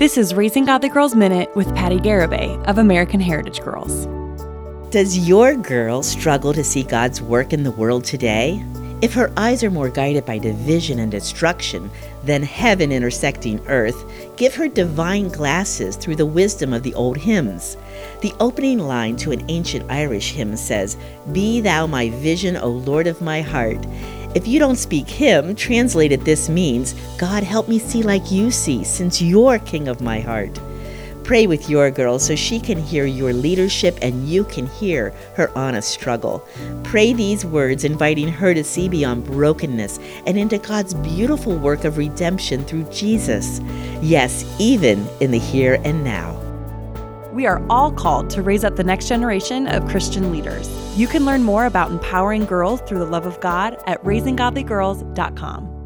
This is Raising Godly Girls Minute with Patty Garibay of American Heritage Girls. Does your girl struggle to see God's work in the world today? If her eyes are more guided by division and destruction than heaven intersecting earth, give her divine glasses through the wisdom of the old hymns. The opening line to an ancient Irish hymn says, "Be thou my vision, O Lord of my heart." If you don't speak hymn, translated this means, God help me see like you see, since you're king of my heart. Pray with your girl so she can hear your leadership and you can hear her honest struggle. Pray these words, inviting her to see beyond brokenness and into God's beautiful work of redemption through Jesus. Yes, even in the here and now. We are all called to raise up the next generation of Christian leaders. You can learn more about empowering girls through the love of God at raisinggodlygirls.com.